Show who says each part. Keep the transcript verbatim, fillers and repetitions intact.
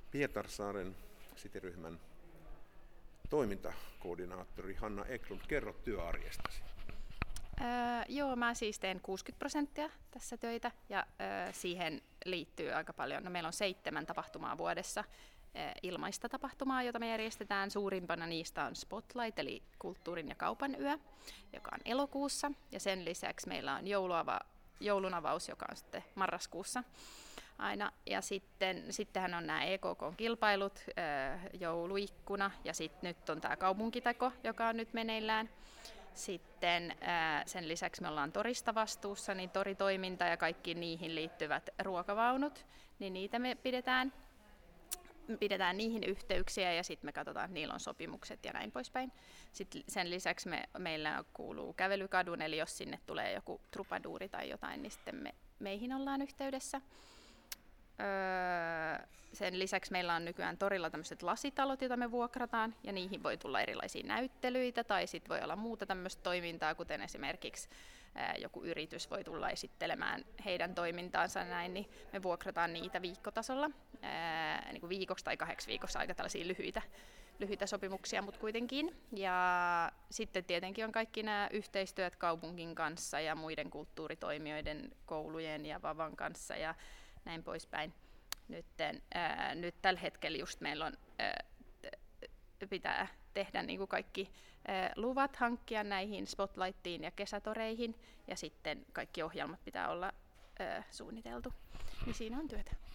Speaker 1: Pietarsaaren City-ryhmän toimintakoordinaattori Hanna Eklund, kerro työarjestasi.
Speaker 2: Öö, joo, mä siis teen kuusikymmentä prosenttia tässä töitä ja öö, siihen liittyy aika paljon. No, meillä on seitsemän tapahtumaa vuodessa, öö, ilmaista tapahtumaa, jota me järjestetään. Suurimpana niistä on Spotlight, eli kulttuurin ja kaupan yö, joka on elokuussa. Ja sen lisäksi meillä on jouluava, joulunavaus, joka on sitten marraskuussa aina. Ja sitten, sittenhän on nämä E K K-kilpailut, öö, jouluikkuna ja sitten nyt on tämä kaupunkiteko, joka on nyt meneillään. Sitten ää, sen lisäksi me ollaan torista vastuussa, niin toritoiminta ja kaikki niihin liittyvät ruokavaunut, niin niitä me pidetään, pidetään niihin yhteyksiä ja sitten me katsotaan, että niillä on sopimukset ja näin poispäin. Sitten sen lisäksi me, meillä kuuluu kävelykadun, eli jos sinne tulee joku trupaduuri tai jotain, niin sitten me, meihin ollaan yhteydessä. Öö, sen lisäksi meillä on nykyään torilla tämmöiset lasitalot, joita me vuokrataan, ja niihin voi tulla erilaisia näyttelyitä, tai sitten voi olla muuta tämmöistä toimintaa, kuten esimerkiksi ää, joku yritys voi tulla esittelemään heidän toimintaansa näin, niin me vuokrataan niitä viikkotasolla, ää, niin kuin viikoksi tai kahdeksi viikossa, aika tällaisia lyhyitä, lyhyitä sopimuksia, mutta kuitenkin. Ja sitten tietenkin on kaikki nämä yhteistyöt kaupunkin kanssa ja muiden kulttuuritoimijoiden, koulujen ja Vavan kanssa, ja näin poispäin. Nytten, ää, nyt tällä hetkellä just meillä on, ää, pitää tehdä niin kuin kaikki ää, luvat hankkia näihin Spotlightiin ja kesätoreihin, ja sitten kaikki ohjelmat pitää olla ää, suunniteltu. Niin siinä on työtä.